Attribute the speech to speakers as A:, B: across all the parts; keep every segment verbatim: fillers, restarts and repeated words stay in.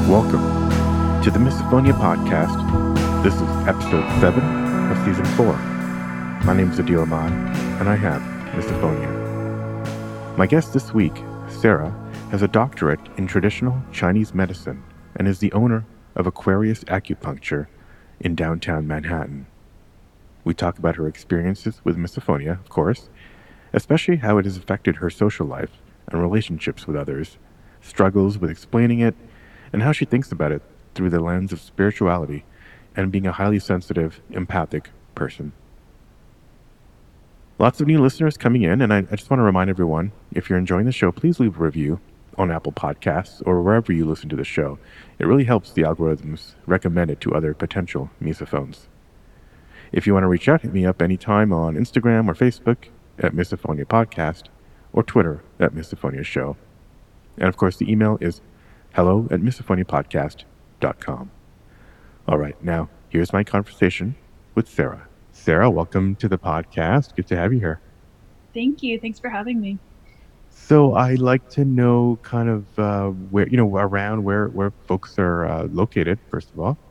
A: Welcome to the Misophonia Podcast. This is episode seven of season four. My name is Adil Ahmad, and I have misophonia. My guest this week, Sarah, has a doctorate in traditional Chinese medicine and is the owner of Aquarius Acupuncture in downtown Manhattan. We talk about her experiences with misophonia, of course, especially how it has affected her social life and relationships with others, struggles with explaining it, and how she thinks about it through the lens of spirituality and being a highly sensitive, empathic person. Lots of new listeners coming in, and I, I just want to remind everyone, if you're enjoying the show, please leave a review on Apple Podcasts or wherever you listen to the show. It really helps the algorithms recommend it to other potential misophones. If you want to reach out, hit me up anytime on Instagram or Facebook at Misophonia Podcast or Twitter at Misophonia Show. And of course, the email is hello at misophoniapodcast dot com. All right, now here's my conversation with Sarah. Sarah, welcome to the podcast. Good to have you here.
B: Thank you. Thanks for having me.
A: So I'd like to know kind of uh, where, you know, around where, where folks are uh, located, first of all.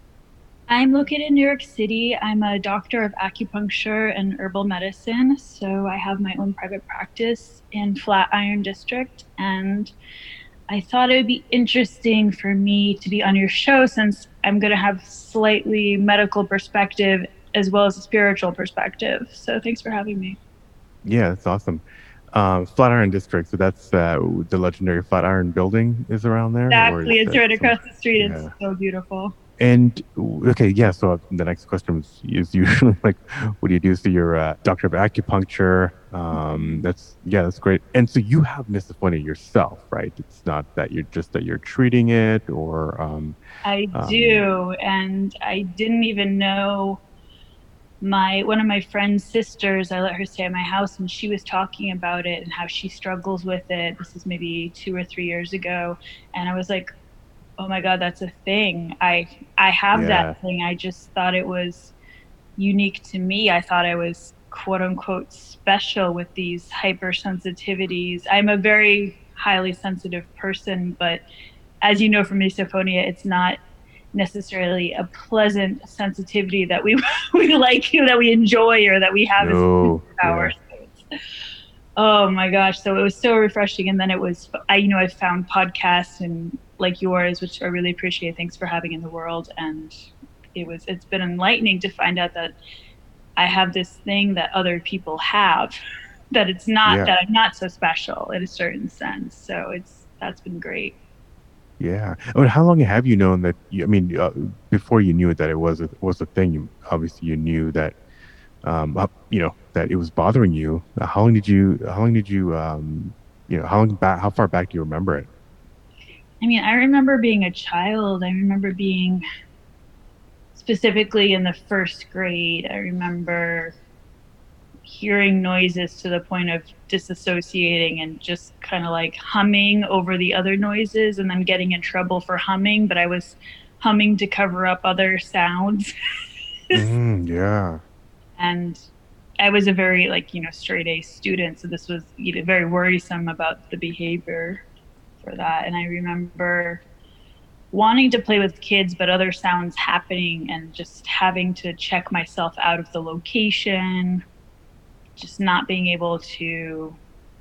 B: I'm located in New York City. I'm a doctor of acupuncture and herbal medicine. So I have my own private practice in Flatiron District, and I thought it would be interesting for me to be on your show since I'm going to have slightly medical perspective as well as a spiritual perspective. So thanks for having me.
A: Yeah, that's awesome. Um, Flatiron District, so that's uh, the legendary Flatiron building is around there?
B: Exactly. It's right
A: some,
B: across the street.
A: Yeah.
B: It's so beautiful.
A: And okay, yeah. So the next question is, is usually like, what do you do? So you're a doctor of acupuncture. Um, that's yeah, that's great. And so you have misophonia yourself, right? It's not that you're just that you're treating it, or um,
B: I do, um, and I didn't even know. My one of my friend's sisters, I let her stay at my house, and she was talking about it and how she struggles with it. This is maybe two or three years ago, and I was like, oh my God, that's a thing. I I have yeah. that thing. I just thought it was unique to me. I thought I was quote unquote special with these hypersensitivities. I'm a very highly sensitive person, but as you know from misophonia, it's not necessarily a pleasant sensitivity that we we like, that we enjoy, or that we have
A: no,
B: as power.
A: Yeah.
B: Oh my gosh. So it was so refreshing. And then it was, I, you know, I found podcasts and like yours, which I really appreciate. Thanks for having in the world. And it was, it's been enlightening to find out that I have this thing that other people have, that it's not, yeah. that I'm not so special in a certain sense. So it's, that's been great.
A: Yeah. I mean, how long have you known that, you, I mean, uh, before you knew it, that it was a, was a thing, you, obviously you knew that, um, uh, you know, that it was bothering you. How long did you, how long did you, um, you know, how long back, how far back do you remember it?
B: I mean, I remember being a child. I remember being specifically in the first grade. I remember hearing noises to the point of disassociating and just kind of like humming over the other noises and then getting in trouble for humming, but I was humming to cover up other sounds.
A: mm, yeah.
B: And I was a very like, you know, straight A student. So this was, you know, very worrisome about the behavior for that. And I remember wanting to play with kids, but other sounds happening and just having to check myself out of the location, just not being able to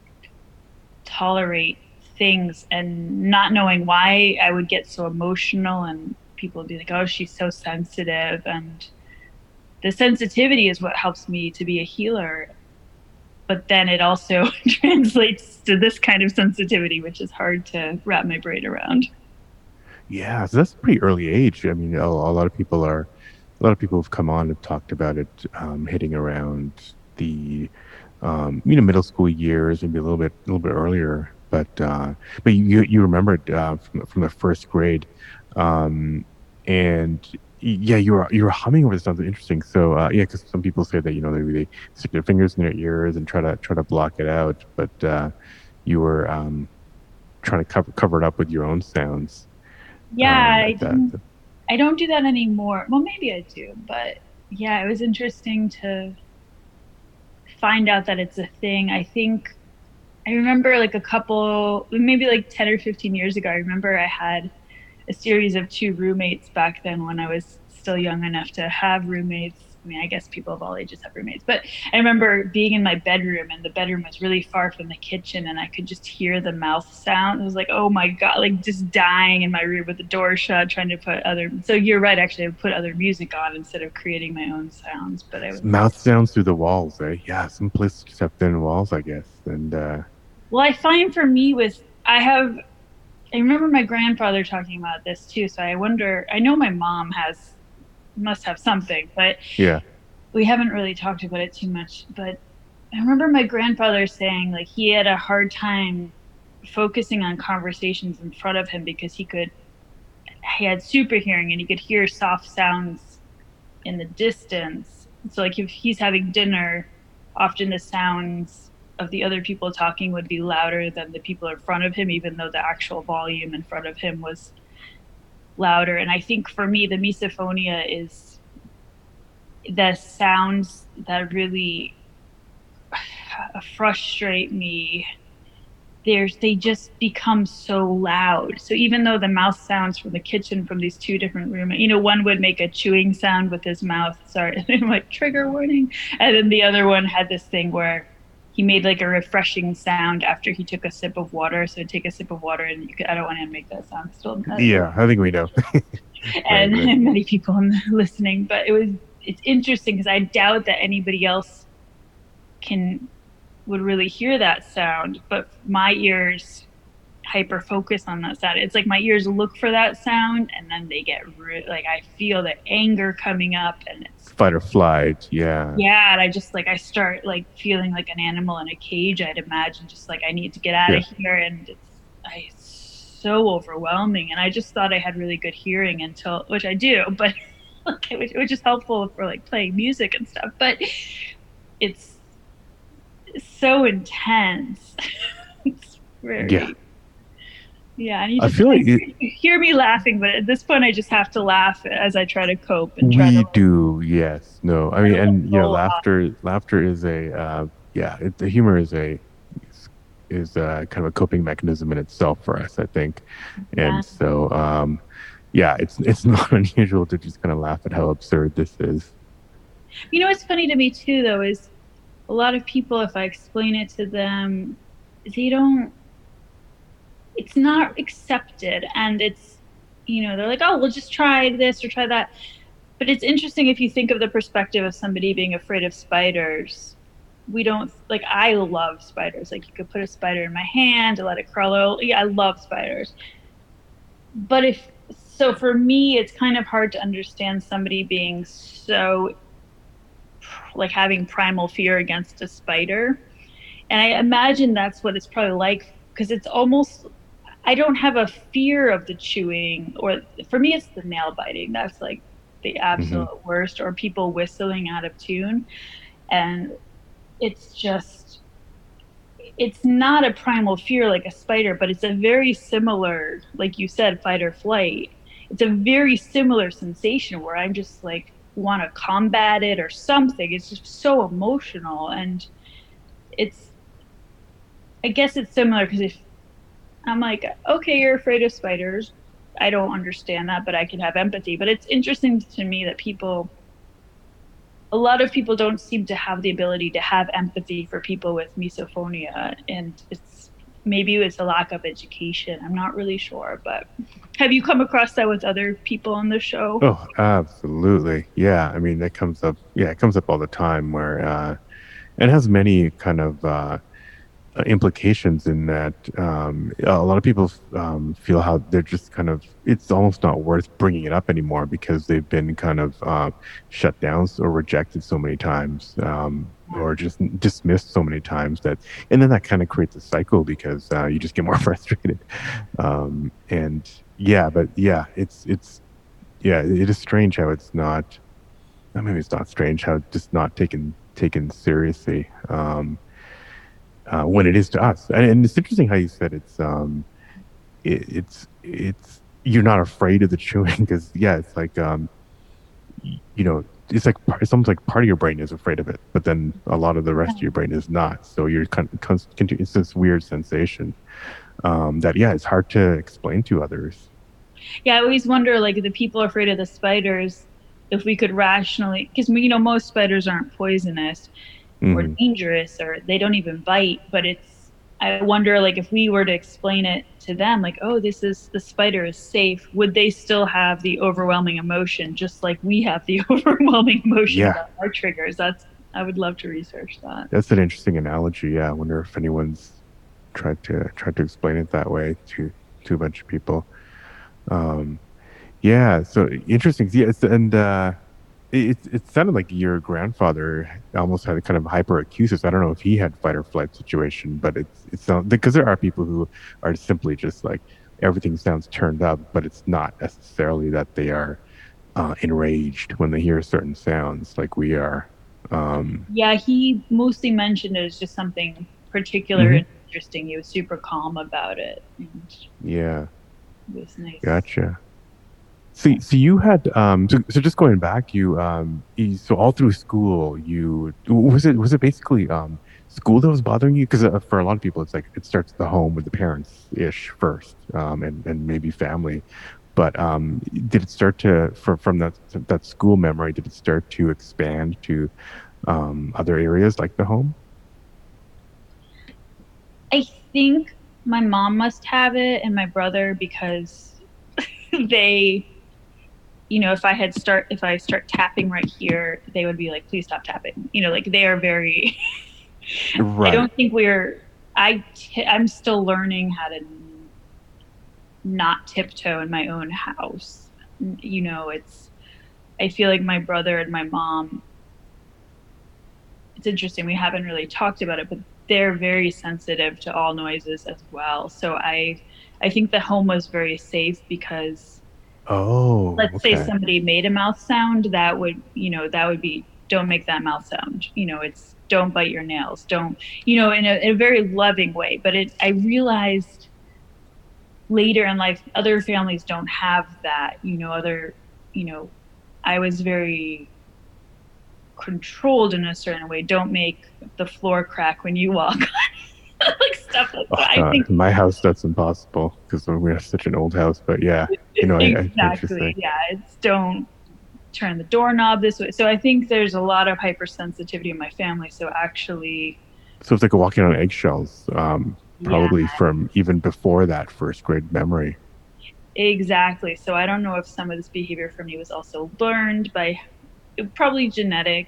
B: tolerate things and not knowing why I would get so emotional, and people would be like, oh, she's so sensitive. And the sensitivity is what helps me to be a healer. But then it also translates to this kind of sensitivity, which is hard to wrap my brain around.
A: Yeah, so that's a pretty early age. I mean, a, a lot of people are, a lot of people have come on and talked about it um, hitting around the, um, you know, middle school years, maybe a little bit, a little bit earlier. But uh, but you you remember it uh, from from the first grade, um, and yeah, you were you were humming over something interesting. So uh, yeah, because some people say that, you know, maybe they stick their fingers in their ears and try to try to block it out, but uh, you were um, trying to cover cover it up with your own sounds.
B: Yeah, um, I didn't. I don't do that anymore. Well, maybe I do, but yeah, it was interesting to find out that it's a thing. I think I remember like a couple, maybe like ten or fifteen years ago, I remember I had a series of two roommates back then when I was still young enough to have roommates. I mean, I guess people of all ages have roommates, but I remember being in my bedroom and the bedroom was really far from the kitchen and I could just hear the mouth sound. It was like, oh my God, like just dying in my room with the door shut, trying to put other, so you're right, actually, I would put other music on instead of creating my own sounds, but I was,
A: Mouth sounds through the walls, eh? Yeah, some places just have thin walls, I guess. And uh,
B: well, I find for me with, I have, I remember my grandfather talking about this too. So I wonder, I know my mom has, must have something, but
A: yeah,
B: we haven't really talked about it too much. But I remember my grandfather saying like he had a hard time focusing on conversations in front of him because he could, he had super hearing and he could hear soft sounds in the distance. So like if he's having dinner, often the sounds of the other people talking would be louder than the people in front of him, even though the actual volume in front of him was louder. And I think for me, the misophonia is the sounds that really frustrate me. There's, they just become so loud. So even though the mouth sounds from the kitchen from these two different rooms, you know, one would make a chewing sound with his mouth, sorry, like trigger warning. And then the other one had this thing where he made like a refreshing sound after he took a sip of water. So take a sip of water and you could, I don't want to make that sound still.
A: yeah, I think we know.
B: and,
A: right, right.
B: and many people listening, but it was, it's interesting because I doubt that anybody else can, would really hear that sound, but my ears hyper focus on that sound. It's like my ears look for that sound and then they get re- like I feel the anger coming up and it's
A: Fight or flight, yeah.
B: yeah, and I just like I start like feeling like an animal in a cage. I'd imagine just like I need to get out
A: Yeah.
B: of here, and it's I it's so overwhelming. And I just thought I had really good hearing until, which I do, but which, which is helpful for like playing music and stuff. But it's so intense. It's very
A: Yeah.
B: yeah. And you
A: I
B: just
A: feel like
B: you
A: it,
B: hear me laughing, but at this point, I just have to laugh as I try to cope and try
A: we
B: to
A: do, yes, no. I
B: try
A: mean,
B: to
A: and you know,
B: roll off.
A: laughter, laughter is a, uh, yeah, it, the humor is a, is, is a kind of a coping mechanism in itself for us, I think.
B: Yeah.
A: And so, um, yeah, it's it's not unusual to just kind of laugh at how absurd this is.
B: You know what's funny to me too, though, is a lot of people, if I explain it to them, they don't. It's not accepted, and it's, you know, they're like, oh, we'll just try this or try that. But it's interesting if you think of the perspective of somebody being afraid of spiders. We don't like. I love spiders. Like you could put a spider in my hand and let it crawl over. Yeah, I love spiders. But if so, for me, it's kind of hard to understand somebody being so like having primal fear against a spider. And I imagine that's what it's probably like because it's almost, I don't have a fear of the chewing, or for me, it's the nail biting. That's like the
A: Hmm.
B: absolute worst, or people whistling out of tune. And it's just, it's not a primal fear like a spider, but it's a very similar, like you said, fight or flight. It's a very similar sensation where I'm just like, want to combat it or something. It's just so emotional. And it's, I guess it's similar because if I'm like, okay, you're afraid of spiders. I don't understand that, but I can have empathy. But it's interesting to me that people, a lot of people don't seem to have the ability to have empathy for people with misophonia. And it's maybe it's a lack of education. I'm not really sure. But have you come across that with other people on the show?
A: Oh, absolutely. Yeah. I mean, that comes up. Yeah, it comes up all the time where uh, it has many kind of uh, uh, implications in that um, a lot of people um, feel how they're just kind of, it's almost not worth bringing it up anymore because they've been kind of uh, shut down or rejected so many times um, or just dismissed so many times that, and then that kind of creates a cycle because uh, you just get more frustrated. Um, and yeah, but yeah, it's, it's, yeah, it is strange how it's not, uh, maybe it's not strange how it's just not taken, taken seriously. Um, uh, when it is to us. And, and it's interesting how you said it's um, it, it's it's you're not afraid of the chewing because yeah, it's like um, y- you know, it's like par- it's almost like part of your brain is afraid of it, but then a lot of the rest of your brain is not. So you're kind of const- it's this weird sensation um, that yeah, it's hard to explain to others.
B: Yeah, I always wonder, like, the people afraid of the spiders, if we could rationally, because you know most spiders aren't poisonous or
A: Hmm.
B: dangerous or they don't even bite, but it's I wonder like if we were to explain it to them like, oh, this is the spider is safe, would they still have the overwhelming emotion just like we have the overwhelming emotion
A: Yeah,
B: about our triggers? That's I would love to research that.
A: that's an interesting analogy. Yeah, I wonder if anyone's tried to tried to explain it that way to to a bunch of people. Um, yeah, so interesting. Yes, and uh, it it sounded like your grandfather almost had a kind of hyperacusis. I don't know if he had fight or flight situation, but it's it's not because there are people who are simply just like everything sounds turned up, but it's not necessarily that they are uh, enraged when they hear certain sounds like we are. Um,
B: Yeah, he mostly mentioned it as just something particular
A: mhm.
B: and interesting. He was super calm about it, and
A: Yeah,
B: it was nice.
A: gotcha. See, so you had um so, so just going back, you um you, so all through school, you was it was it basically um school that was bothering you? Because uh, for a lot of people, it's like it starts at the home with the parents ish first, um and and maybe family. But um did it start to from from that that school memory, did it start to expand to um other areas like the home?
B: I think my mom must have it and my brother because they, you know, if I had start if I start tapping right here, they would be like, please stop tapping. You know, like they are very I
A: Right.
B: don't think we're I t- I'm still learning how to not tiptoe in my own house. You know, it's I feel like my brother and my mom, it's interesting. We haven't really talked about it, but they're very sensitive to all noises as well. So I I think the home was very safe because
A: Oh,
B: let's say
A: okay.
B: somebody made a mouth sound, that would, you know, that would be don't make that mouth sound. You know, it's don't bite your nails. Don't, you know, in a, in a very loving way. But it I realized later in life other families don't have that, you know, other, you know, I was very controlled in a certain way. Don't make the floor crack when you walk, like stuff like
A: Oh
B: that. I
A: God,
B: think
A: in my house that's impossible because we have such an old house. But yeah, you know, I, I know what you're
B: exactly.
A: saying.
B: Yeah, it's don't turn the doorknob this way. So I think there's a lot of hypersensitivity in my family. So actually,
A: So it's like walking on eggshells, um,
B: yeah,
A: probably from even before that first grade memory.
B: exactly. So I don't know if some of this behavior for me was also learned by probably genetic,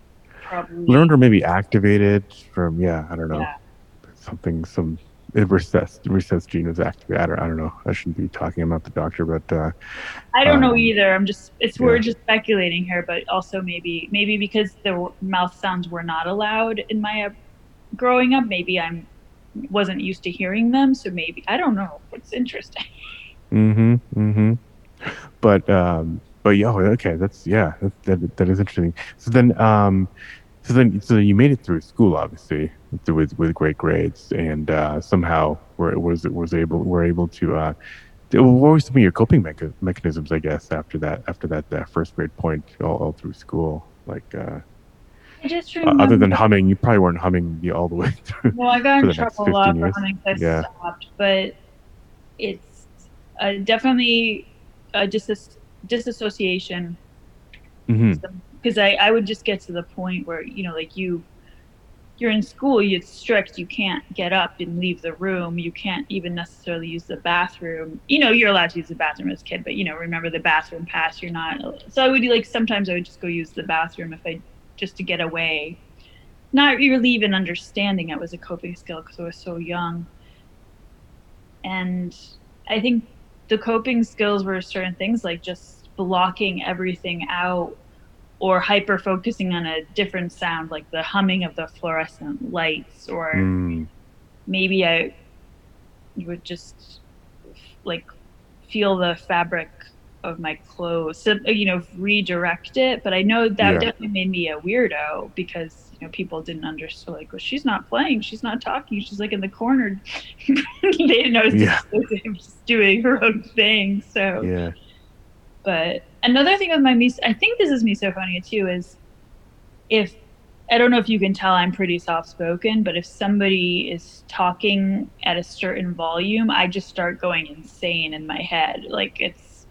A: Learned
B: probably,
A: or maybe activated from, yeah, I don't know,
B: yeah.
A: something, some it recessed, recessed gene was activated. I don't, I don't know. I shouldn't be talking about the doctor, but uh,
B: I don't know
A: um,
B: either. I'm just it's we're
A: yeah.
B: just speculating here, but also maybe maybe because the mouth sounds were not allowed in my uh, growing up, maybe I'm wasn't used to hearing them, so maybe I don't know. It's interesting.
A: Mm-hmm. Mm-hmm. But um, but yeah, okay, that's yeah, that, that that is interesting. So then, um, so then, so you made it through school, obviously, with with, with great grades, and uh, somehow were was was able were able to. Uh, what were some of your coping mecha- mechanisms? I guess after that, after that, that first grade point, all, all through school, like uh,
B: I just
A: uh, other than
B: remember
A: humming, you probably weren't humming the, all the way through
B: well, I got
A: for
B: in
A: the next
B: trouble a lot
A: fifteen
B: for
A: years.
B: hunting, so I
A: Yeah.
B: stopped, but it's uh, definitely a dis- disassociation
A: Hmm.
B: because I, I would just get to the point where, you know, like you you're in school, it's strict. You can't get up and leave the room. You can't even necessarily use the bathroom. You know, you're allowed to use the bathroom as a kid, but you know, remember the bathroom pass. You're not. So I would like sometimes I would just go use the bathroom if I just to get away. Not really even understanding it was a coping skill because I was so young. And I think the coping skills were certain things like just blocking everything out or hyper focusing on a different sound like the humming of the fluorescent lights or
A: Mm.
B: maybe I would just like feel the fabric of my clothes, so, you know, redirect it. But I know that
A: Yeah.
B: definitely made me a weirdo because you know people didn't understand. Like, well, she's not playing, she's not talking, she's like in the corner. They didn't know I was
A: Yeah.
B: just doing her own thing. So,
A: Yeah.
B: but another thing with my miso, I think this is misophonia too, is if I don't know if you can tell I'm pretty soft spoken, but if somebody is talking at a certain volume, I just start going insane in my head. Like it's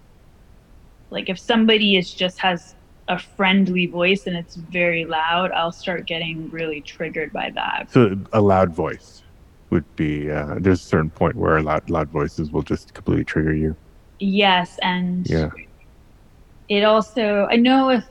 B: like if somebody is just has a friendly voice and it's very loud, I'll start getting really triggered by that.
A: So a loud voice would be uh, there's a certain point where loud loud voices will just completely trigger you.
B: Yes, and
A: Yeah,
B: it also I know if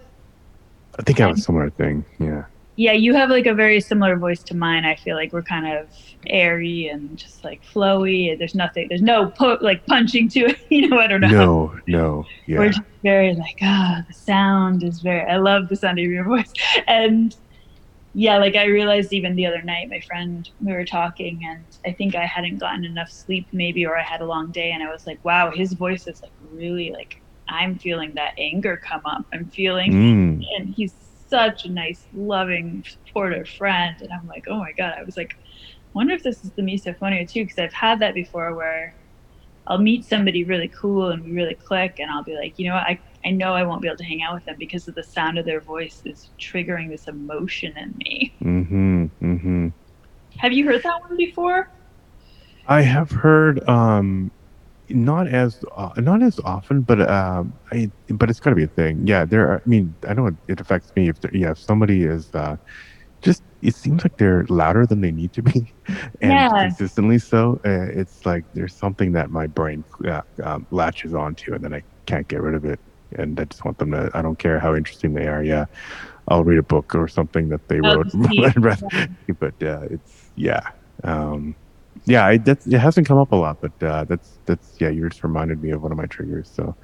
A: I think I have
B: I
A: a similar thing. Yeah.
B: yeah, you have like a very similar voice to mine. I feel like we're kind of airy and just like flowy. There's nothing, there's no pu- like punching to it. You know, I don't know how
A: No, no,
B: we're
A: yeah.
B: just very like, ah, the sound is very, I love the sound of your voice. And yeah, like I realized even the other night, my friend, we were talking and I think I hadn't gotten enough sleep maybe, or I had a long day. And I was like, wow, his voice is like really like, I'm feeling that anger come up. I'm feeling,
A: Mm,
B: and he's such a nice, loving, supportive friend. And I'm like, oh my God, I was like, wonder if this is the misophonia too, because I've had that before where I'll meet somebody really cool and we really click, and I'll be like, you know what, I, I know I won't be able to hang out with them because of the sound of their voice is triggering this emotion in me.
A: mm-hmm, mm-hmm.
B: Have you heard that one before?
A: I have heard um not as uh, not as often, but um I but it's got to be a thing. Yeah, there are, I mean, I know it, it affects me if there, yeah, if somebody is uh just it seems like they're louder than they need to be and
B: Yeah.
A: consistently so uh, it's like there's something that my brain uh, um, latches onto and then I can't get rid of it and I just want them to, I don't care how interesting they are, yeah, I'll read a book or something that they
B: Oh,
A: wrote.
B: just keep.
A: But uh, it's yeah, um, yeah. I, that's it hasn't come up a lot, but uh, that's that's yeah. You just reminded me of one of my triggers. So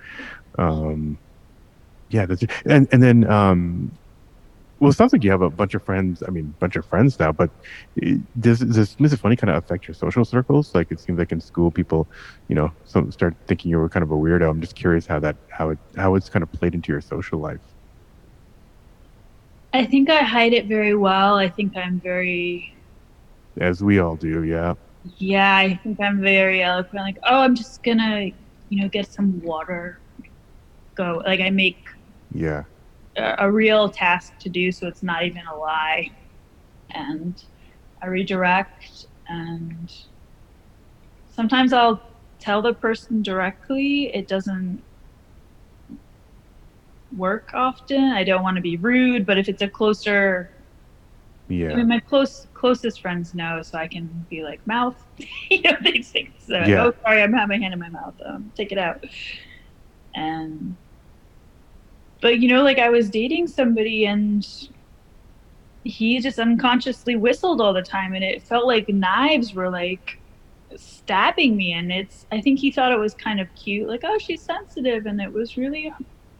A: um, yeah, that's and and then um, well, it sounds like you have a bunch of friends. I mean, bunch of friends now. But i- does does misophonia kind of affect your social circles? Like it seems like in school, people, you know, some start thinking you were kind of a weirdo. I'm just curious how that how it how it's kind of played into your social life,
B: I think I hide it very well. I think I'm very,
A: as we all do. Yeah,
B: yeah, I think I'm very eloquent. Like, oh, I'm just gonna, you know, get some water, go. Like, I make
A: yeah.
B: a, a real task to do, so it's not even a lie. And I redirect, and sometimes I'll tell the person directly. It doesn't work often. I don't want to be rude, but if it's a closer, I
A: Yeah.
B: mean, my close closest friends know, so I can be like mouth. You know, they think so.
A: Yeah.
B: Oh, sorry, I'm having my hand in my mouth. Um, take it out. And but you know, like I was dating somebody and he just unconsciously whistled all the time, and it felt like knives were like stabbing me. And it's, I think he thought it was kind of cute, like, oh, she's sensitive, and it was really,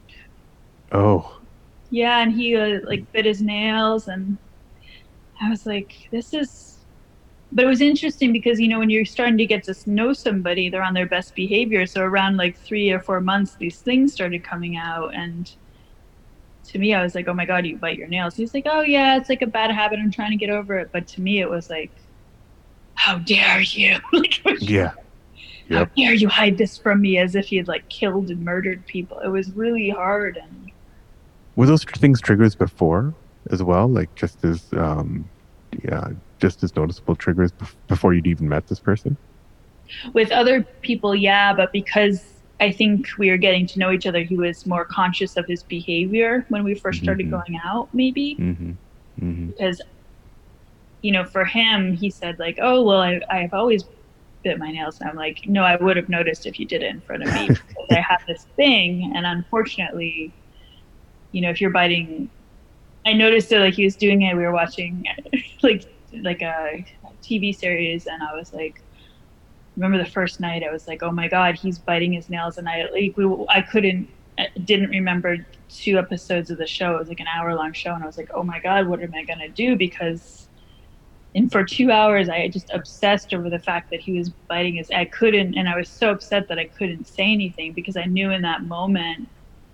A: Oh,
B: yeah. And he uh, like bit his nails, and I was like, this is, but it was interesting because, you know, when you're starting to get to know somebody, they're on their best behavior. So around like three or four months, these things started coming out. And to me, I was like, oh my God, you bite your nails. He's like, oh yeah, it's like a bad habit. I'm trying to get over it. But to me, it was like, how dare you? Like,
A: yeah.
B: how
A: Yep.
B: dare you hide this from me, as if he had like killed and murdered people. It was really hard. And
A: Were those things triggers before as well? Like just as um yeah, just as noticeable triggers bef- before you'd even met this person?
B: with other people, yeah, but because I think we were getting to know each other, he was more conscious of his behavior when we first started
A: Mm-hmm.
B: going out, maybe.
A: Mm-hmm. Mm-hmm.
B: Because, you know, for him, he said, like, oh, well, I, I've always bit my nails. And I'm like, no, I would have noticed if you did it in front of me because I have this thing. And unfortunately, you know, if you're biting, I noticed it, like he was doing it. We were watching like, like a T V series, and I was like, remember the first night I was like, oh my God, he's biting his nails. And I like, we, I couldn't, I didn't remember two episodes of the show. It was like an hour long show. And I was like, oh my God, what am I going to do? Because, and for two hours, I just obsessed over the fact that he was biting his, I couldn't, and I was so upset that I couldn't say anything because I knew in that moment,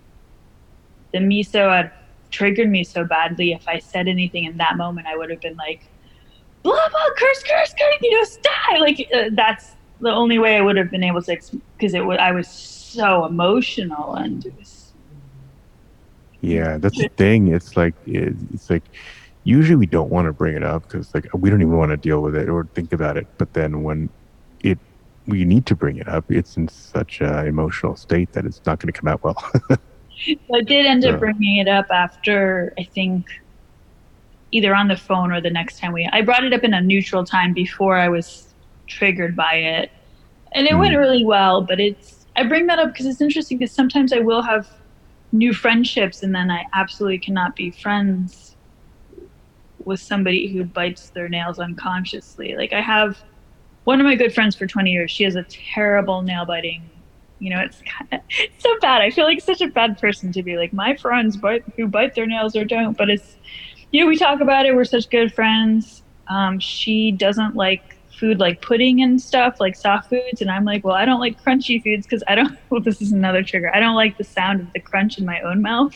B: the miso had triggered me so badly. If I said anything in that moment, I would have been like, blah blah, curse curse curse, you know, stop. Like uh, that's the only way I would have been able to, because it would, I was so emotional. And it was,
A: Yeah, that's the thing. It's like it, it's like usually we don't want to bring it up because like we don't even want to deal with it or think about it. But then when it we need to bring it up, it's in such an emotional state that it's not going to come out well.
B: I did end up
A: So,
B: bringing it up after, I think, either on the phone or the next time we, I brought it up in a neutral time before I was triggered by it. And it went
A: mm,
B: really well, but it's, I bring that up because it's interesting because sometimes I will have new friendships and then I absolutely cannot be friends with somebody who bites their nails unconsciously. Like I have one of my good friends for twenty years. She has a terrible nail biting. You know, it's kind of it's so bad. I feel like such a bad person to be like my friends bite who bite their nails or don't. But it's, you know, we talk about it. We're such good friends. Um, she doesn't like food like pudding and stuff, like soft foods, and I'm like, well, I don't like crunchy foods because I don't. Well, this is another trigger. I don't like the sound of the crunch in my own mouth.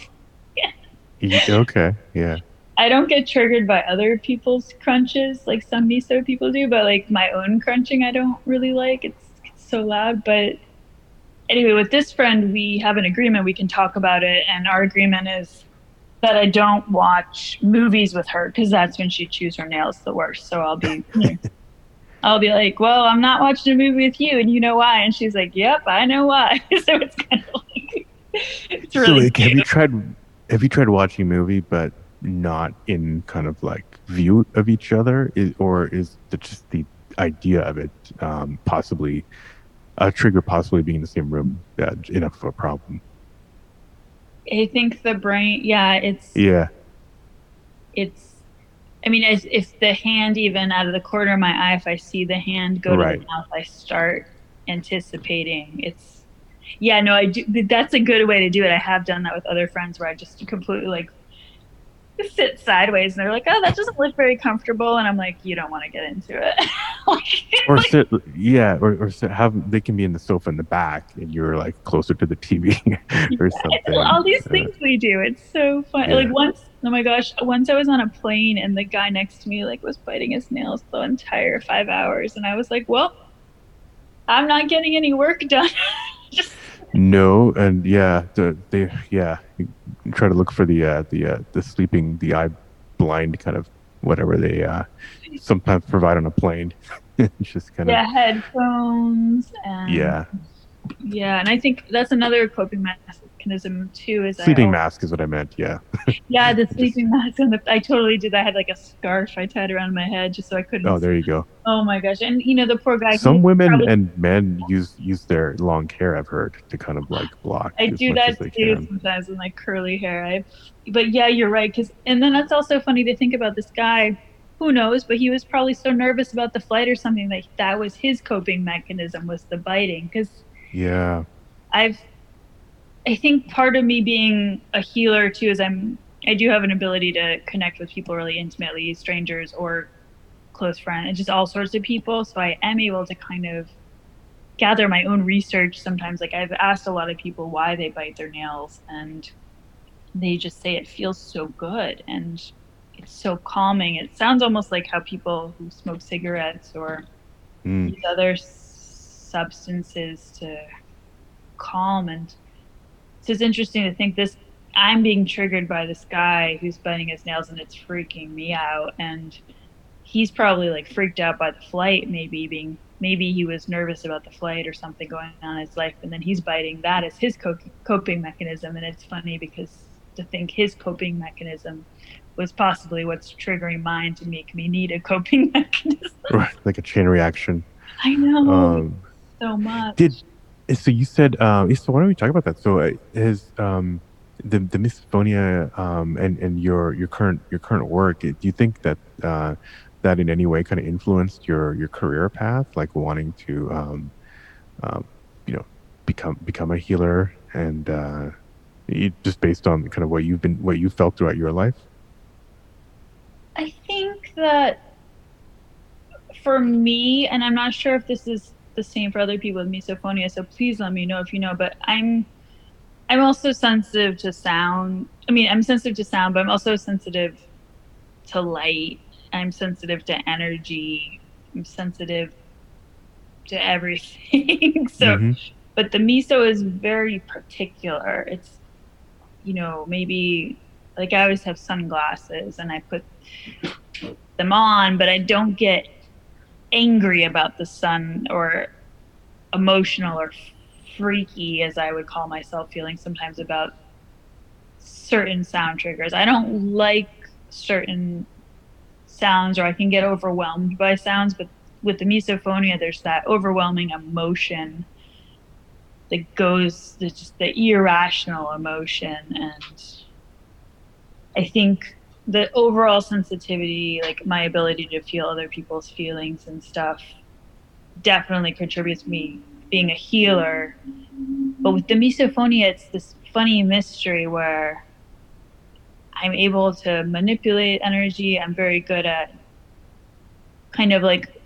A: y- okay, yeah.
B: I don't get triggered by other people's crunches like some miso people do, but like my own crunching, I don't really like. It's, it's so loud. But anyway, with this friend, we have an agreement. We can talk about it. And our agreement is that I don't watch movies with her because that's when she chews her nails the worst. So I'll be, you know, I'll be like, well, I'm not watching a movie with you. And you know why? And she's like, yep, I know why. So it's kind of like, it's
A: So
B: really
A: like, have you
B: cute.
A: tried have you tried watching a movie but not in kind of like view of each other, is, or is the, just the idea of it um, possibly a trigger, possibly being in the same room, uh, enough of a problem?
B: I think the brain, yeah, it's,
A: Yeah,
B: it's, I mean, as if the hand even out of the corner of my eye, if I see the hand go to the
A: right.
B: mouth, I start anticipating. It's, yeah, no, I do. That's a good way to do it. I have done that with other friends where I just completely like sit sideways and they're like, oh, that doesn't look very comfortable. And I'm like, you don't want to get into it. like,
A: Or
B: like,
A: sit, yeah, or, or sit, have they can be in the sofa in the back and you're like closer to the T V or
B: all
A: something.
B: these
A: Uh,
B: things we do. It's so fun. Like
A: yeah.
B: once, oh my gosh, once I was on a plane and the guy next to me like was biting his nails the entire five hours. And I was like, well, I'm not getting any work done. Just
A: No, and yeah, the they yeah, you try to look for the uh the uh the sleeping, the eye blind kind of whatever they uh sometimes provide on a plane. It's just kind of
B: yeah, headphones and
A: yeah.
B: yeah, and I think that's another coping mechanism too. Is I
A: Sleeping
B: oh
A: mask is what I meant, yeah.
B: yeah, the
A: Just
B: sleeping mask and the I totally did. I had like a scarf I tied around my head just so I couldn't.
A: oh, there you go.
B: Oh my gosh, and you know the poor guy. He
A: Some women
B: probably
A: and men use use their long hair, I've heard, to kind of like block
B: I
A: as
B: do
A: much as
B: that
A: they
B: too
A: can.
B: sometimes with my curly hair. I, but yeah, you're right. Cause and then that's also funny to think about this guy. Who knows? But he was probably so nervous about the flight or something that that was his coping mechanism was the biting. Because
A: Yeah.
B: I've I think part of me being a healer too is I'm I do have an ability to connect with people really intimately, strangers or close friends, and just all sorts of people. So I am able to kind of gather my own research sometimes. Like I've asked a lot of people why they bite their nails, and they just say it feels so good and it's so calming. It sounds almost like how people who smoke cigarettes or
A: Mm,
B: use other substances to calm. And so it's interesting to think this I'm being triggered by this guy who's biting his nails and it's freaking me out. And he's probably like freaked out by the flight, maybe being maybe he was nervous about the flight or something going on in his life, and then he's biting that as his co- coping mechanism. And it's funny because to think his coping mechanism was possibly what's triggering mine to make me need a coping mechanism.
A: right, like a chain reaction.
B: I know
A: Um,
B: so
A: did
B: much.
A: so you said um, so why don't we talk about that? So uh, is um, the the misophonia um, and and your your current your current work? Do you think that uh, that in any way kind of influenced your your career path, like wanting to um, um, you know become become a healer and uh, you, just based on kind of what you've been what you felt throughout your life?
B: I think that for me, and I'm not sure if this is the same for other people with misophonia, so please let me know if you know, but I'm I'm also sensitive to sound. I mean, I'm sensitive to sound, but I'm also sensitive to light. I'm sensitive to energy. I'm sensitive to everything. so,
A: Mm-hmm.
B: but the miso is very particular. It's, you know, maybe like I always have sunglasses and I put them on, but I don't get angry about the sun or emotional or freaky, as I would call myself, feeling sometimes about certain sound triggers. I don't like certain sounds, or I can get overwhelmed by sounds, but with the misophonia, there's that overwhelming emotion that goes, it's just the irrational emotion. And I think the overall sensitivity, like my ability to feel other people's feelings and stuff, definitely contributes to me being a healer. But with the misophonia, it's this funny mystery where I'm able to manipulate energy. I'm very good at kind of like,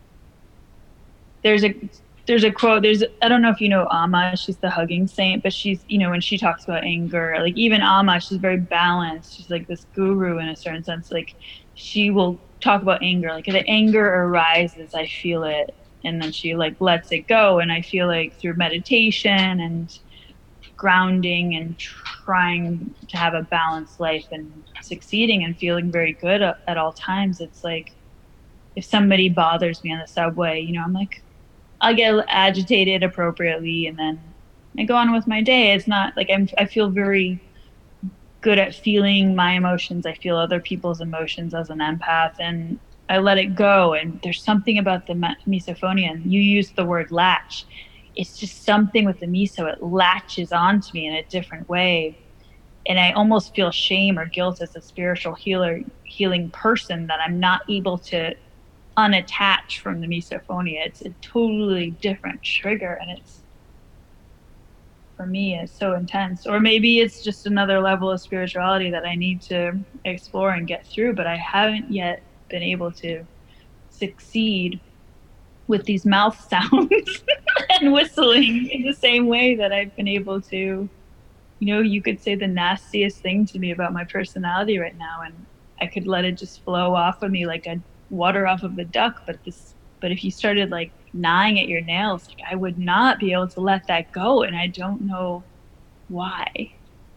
B: there's a there's a quote, there's, I don't know if you know Amma, she's the hugging saint, but she's, you know, when she talks about anger, like even Amma, she's very balanced. She's like this guru in a certain sense. Like she will talk about anger, like the anger arises, I feel it. And then she like lets it go. And I feel like through meditation and grounding and trying to have a balanced life and succeeding and feeling very good at, at all times, it's like if somebody bothers me on the subway, you know, I'm like, I'll get agitated appropriately and then I go on with my day. It's not like I'm, I feel very good at feeling my emotions. I feel other people's emotions as an empath, and I let it go. And there's something about the misophonia, and you used the word latch. It's just something with the miso, it latches onto me in a different way. And I almost feel shame or guilt as a spiritual healer, healing person, that I'm not able to unattach from the misophonia. It's a totally different trigger, and it's, for me, it's so intense. Or maybe it's just another level of spirituality that I need to explore and get through, but I haven't yet been able to succeed with these mouth sounds and whistling in the same way that I've been able to, you know, you could say the nastiest thing to me about my personality right now, and I could let it just flow off of me like a water off of a duck. But this, but if you started like gnawing at your nails, like I would not be able to let that go, and I don't know why.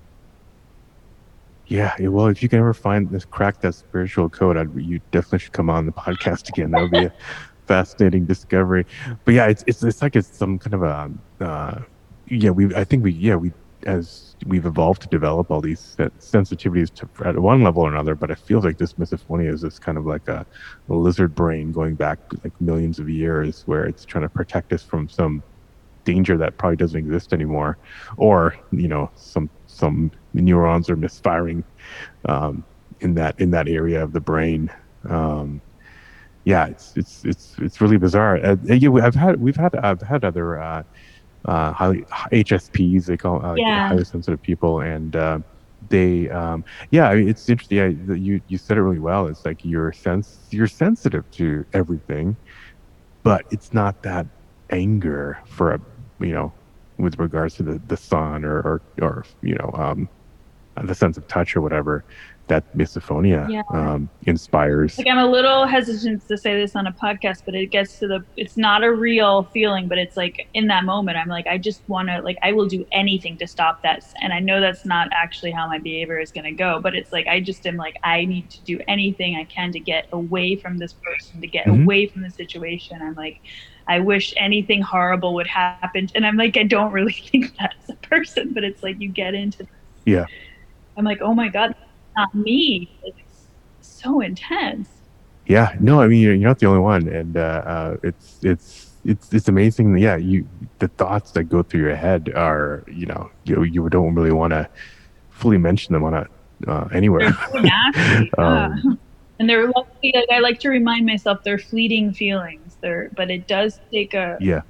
A: Yeah, yeah, well, if you can ever find this, crack that spiritual code, I'd, you definitely should come on the podcast again. That would be a fascinating discovery. But yeah, it's it's it's like it's some kind of a uh, yeah. We I think we yeah we as we've evolved to develop all these sensitivities to at one level or another. But it feels like this misophonia is this kind of like a, a lizard brain going back like millions of years, where it's trying to protect us from some danger that probably doesn't exist anymore, or you know some some neurons are misfiring um, in that in that area of the brain. Um, yeah, it's it's it's it's really bizarre. Uh, yeah, I've had we've had I've had other uh, uh, highly H S Ps, they call uh,
B: Yeah.
A: highly sensitive people, and uh, they um, yeah, I mean, it's interesting. I, you you said it really well. It's like you're sense you're sensitive to everything, but it's not that anger for a you know with regards to the the sun or or, or you know um, the sense of touch or whatever that misophonia
B: Yeah.
A: um, inspires.
B: Like I'm a little hesitant to say this on a podcast, but it gets to the, it's not a real feeling, but it's like in that moment, I'm like, I just want to, like, I will do anything to stop that. And I know that's not actually how my behavior is going to go, but it's like, I just am like, I need to do anything I can to get away from this person, to get mm-hmm. away from the situation. I'm like, I wish anything horrible would happen. And I'm like, I don't really think that as a person, but it's like, you get into this.
A: Yeah.
B: I'm like, oh my God, not me. It's so intense.
A: Yeah, no, I mean you're, you're not the only one, and uh, uh, it's it's it's it's amazing. Yeah, you the thoughts that go through your head are you know you you don't really want to fully mention them on a uh, anywhere.
B: They're so nasty. um, yeah. And they're lucky, like I like to remind myself they're fleeting feelings. They're but it does take a
A: yeah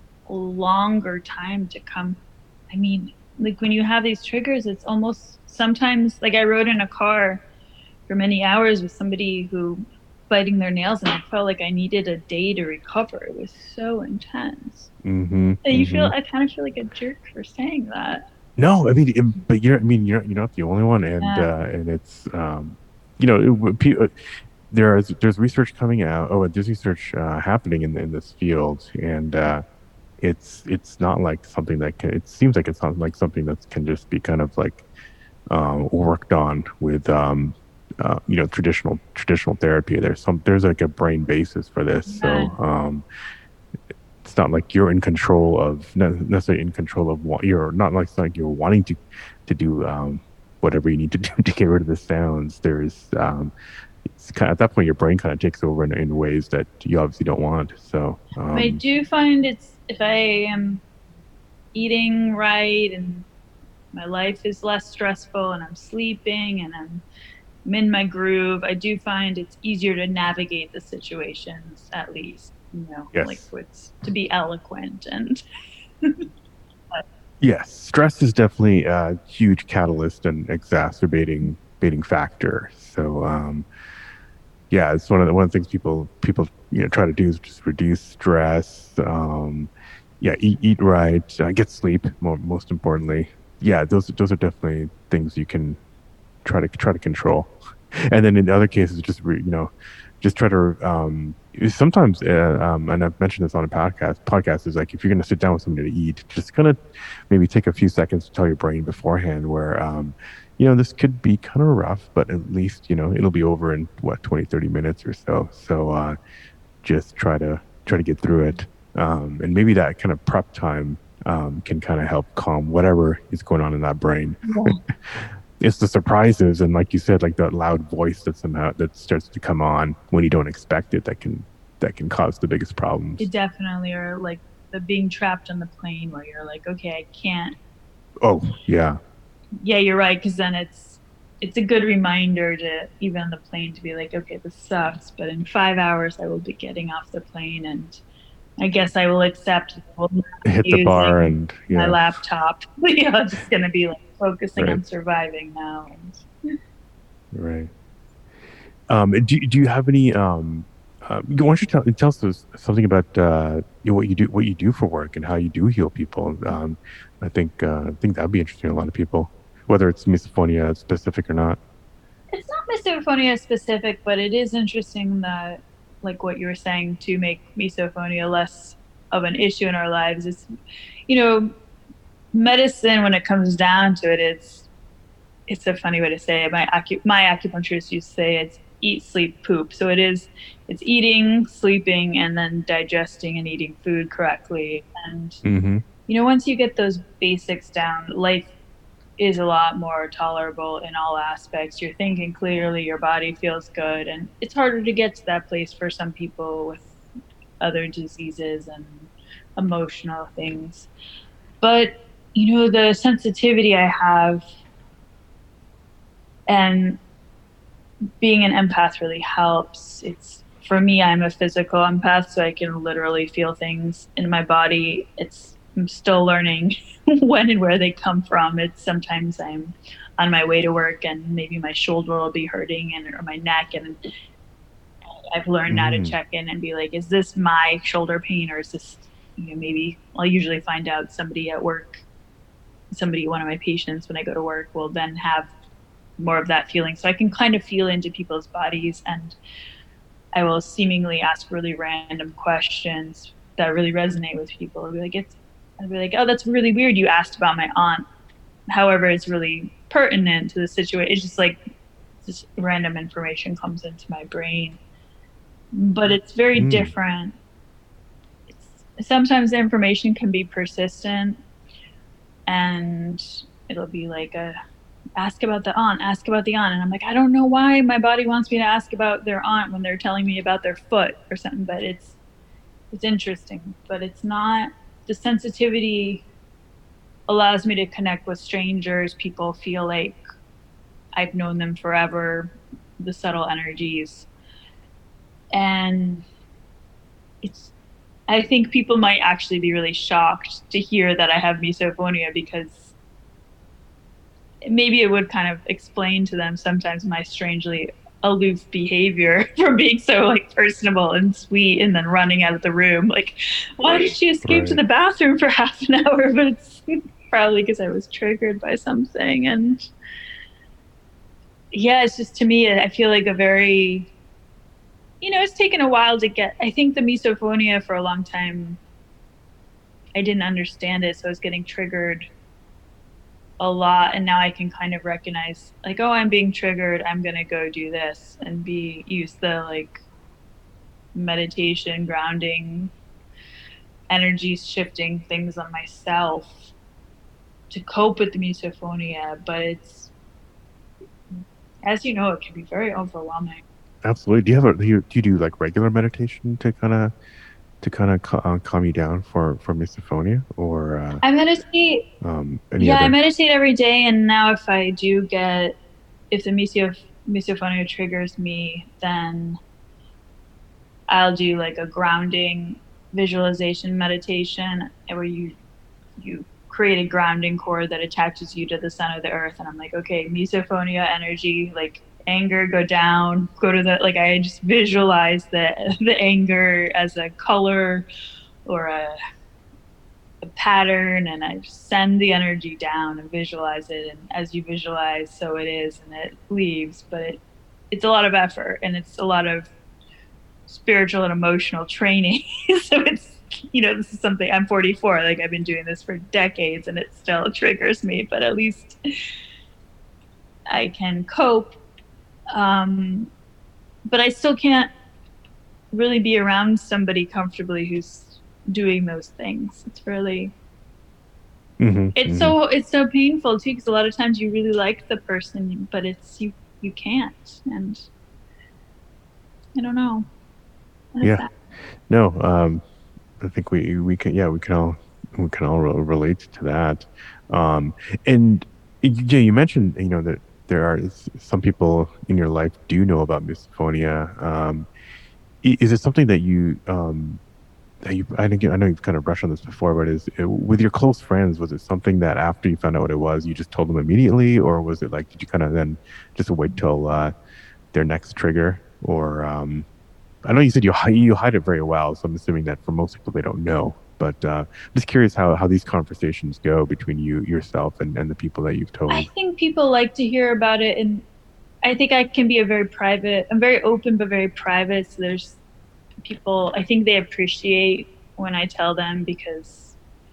B: longer time to come. I mean, like when you have these triggers, it's almost sometimes like I rode in a car for many hours with somebody who biting their nails, and I felt like I needed a day to recover. It was so intense.
A: Mm-hmm,
B: and you
A: mm-hmm.
B: feel, I kind of feel like a jerk for saying that.
A: No, I mean, it, but you're, I mean, you're, you're not the only one, and
B: yeah.
A: uh, and it's, um, you know, it, there's there's research coming out. Oh, there's research uh, happening in in this field, and uh, it's it's not like something that can. It seems like it's not like something that can just be kind of like uh, worked on with um, uh, you know traditional traditional therapy. There's some there's like a brain basis for this,
B: Yeah.
A: so um, it's not like you're in control of necessarily in control of what you're not like it's not like you're wanting to to do um, whatever you need to do to get rid of the sounds. There's um, it's kind of, at that point your brain kind of takes over in, in ways that you obviously don't want. So
B: I
A: um,
B: do find it's if I am eating right and my life is less stressful and I'm sleeping and I'm, I'm in my groove, I do find it's easier to navigate the situations at least, you know, like
A: yes,
B: it's to be eloquent and
A: yes, stress is definitely a huge catalyst and exacerbating exacerbating factor. So um, yeah, it's one of the one of the things people people you know try to do is just reduce stress. Um, yeah, eat eat right, uh, get sleep. More, most importantly, yeah, those those are definitely things you can try to try to control. And then in other cases, just re, you know, just try to um, sometimes uh, um, and I've mentioned this on a podcast. Podcast is like if you're going to sit down with somebody to eat, just kind of maybe take a few seconds to tell your brain beforehand where um, you know this could be kind of rough, but at least you know it'll be over in what twenty, thirty minutes or so. So uh, just try to try to get through it, um, and maybe that kind of prep time um, can kind of help calm whatever is going on in that brain.
B: yeah.
A: It's the surprises and like you said like that loud voice that somehow that starts to come on when you don't expect it that can that can cause the biggest
B: It
A: problems.
B: definitely are like the being trapped on the plane where you're like, okay, I can't.
A: Oh yeah.
B: Yeah, you're right. Because then it's it's a good reminder to even on the plane to be like, okay, this sucks, but in five hours I will be getting off the plane, and I guess I will accept that I will not be
A: Hit the bar
B: using
A: and
B: my
A: yeah.
B: laptop. You know, just gonna be like focusing
A: Right,
B: on surviving now. And
A: right. Um do, do you have any um uh, why don't you tell, tell us something about uh you know, what you do what you do for work and how you do heal people. um I think uh I think that'd be interesting to a lot of people, whether it's misophonia specific or not.
B: it's not misophonia specific, but it is interesting that, like what you were saying, to make misophonia less of an issue in our lives is, you know, medicine when it comes down to it, it's it's a funny way to say it. My acu- my acupuncturist used to say it's eat, sleep, poop. So it is it's eating, sleeping, and then digesting and eating food correctly. And
A: Mm-hmm.
B: you know, once you get those basics down, life is a lot more tolerable in all aspects. You're thinking clearly, your body feels good, and it's harder to get to that place for some people with other diseases and emotional things. But you know, the sensitivity I have and being an empath really helps. It's for me, I'm a physical empath, so I can literally feel things in my body. It's I'm still learning when and where they come from. It's sometimes I'm on my way to work and maybe my shoulder will be hurting and or my neck, and I've learned now to
A: Mm-hmm.
B: check in and be like, is this my shoulder pain or is this, you know, maybe I'll usually find out somebody at work, somebody, one of my patients when I go to work will then have more of that feeling. So I can kind of feel into people's bodies, and I will seemingly ask really random questions that really resonate with people. I'll be like, it's, I'll be like, oh, that's really weird. You asked about my aunt. However, it's really pertinent to the situation. It's just like just random information comes into my brain, but it's very
A: Mm.
B: different. It's, sometimes the information can be persistent, and it'll be like a ask about the aunt, ask about the aunt. And I'm like, I don't know why my body wants me to ask about their aunt when they're telling me about their foot or something, but it's it's interesting. But it's not the sensitivity allows me to connect with strangers. People feel like I've known them forever, the subtle energies. And it's I think people might actually be really shocked to hear that I have misophonia because maybe it would kind of explain to them sometimes my strangely aloof behavior from being so like personable and sweet and then running out of the room like why did she escape to
A: Right.
B: the bathroom for half an hour, but it's probably because I was triggered by something. And yeah, it's just to me I feel like a very, you know, it's taken a while to get, I think the misophonia for a long time I didn't understand it, so I was getting triggered a lot, and now I can kind of recognize like, oh, I'm being triggered, I'm gonna go do this, and be use the like meditation, grounding, energy shifting things on myself to cope with the misophonia. But it's, as you know, it can be very overwhelming.
A: Absolutely. Do you have a do you, do you do like regular meditation to kind of to kind of cal- uh, calm you down for for misophonia, or uh,
B: I meditate.
A: um, any
B: Yeah, I
A: other?
B: meditate every day, and now if I do get, if the misoph- misophonia triggers me, then I'll do like a grounding visualization meditation where you you create a grounding cord that attaches you to the center of the earth. And I'm like, okay, misophonia energy, like anger, go down, go to the, like I just visualize the the anger as a color or a, a pattern, and I send the energy down and visualize it. And as you visualize, so it is, and it leaves. But it, it's a lot of effort, and it's a lot of spiritual and emotional training. So it's, you know, this is something, I'm forty-four, like I've been doing this for decades and it still triggers me, but at least I can cope. Um, but I still can't really be around somebody comfortably who's doing those things. It's really,
A: Hmm.
B: it's
A: Hmm.
B: so, it's so painful too, because a lot of times you really like the person, but it's, you, you can't. And I don't know. That's
A: Yeah.
B: that.
A: No. Um, I think we we can yeah we can all we can all re- relate to that. Um, and yeah, you mentioned you know that there are s- some people in your life do know about misophonia. Um, i- is it something that you um that you I think I know you've kind of brushed on this before, but is it, with your close friends, was it something that after you found out what it was, you just told them immediately, or was it like did you kind of then just wait till uh, their next trigger, or um, I know you said you hi- you hide it very well, so I'm assuming that for most people they don't know. But uh, I'm just curious how how these conversations go between you yourself and, and the people that you've
B: I
A: told.
B: think people like to hear about it, and I think I can be a very private, I'm very open, but very private. So there's people, I think they appreciate when I tell them, because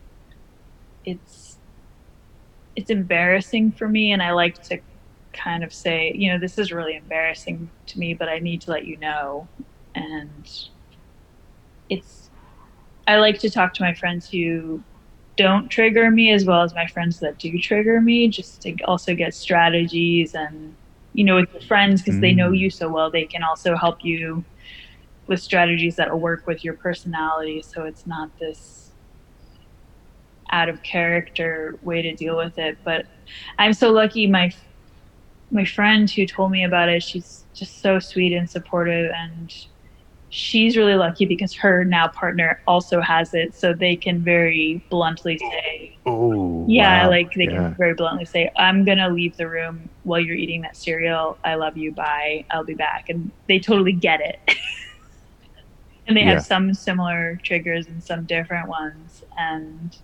B: it's, it's embarrassing for me. And I like to kind of say, you know, this is really embarrassing to me, but I need to let you know. And it's, I like to talk to my friends who don't trigger me as well as my friends that do trigger me, just to also get strategies. And, you know, with your friends, because they know
A: Mm,
B: you so well, they can also help you with strategies that will work with your personality. So it's not this out of character way to deal with it. But I'm so lucky. My my friend who told me about it, she's just so sweet and supportive, and she's really lucky because her now partner also has it, so they can very bluntly say,
A: oh
B: yeah,
A: wow,
B: like they can
A: yeah,
B: very bluntly say, I'm gonna leave the room while you're eating that cereal. I love you. Bye. I'll be back. And they totally get it. And they have
A: yeah,
B: some similar triggers and some different ones. And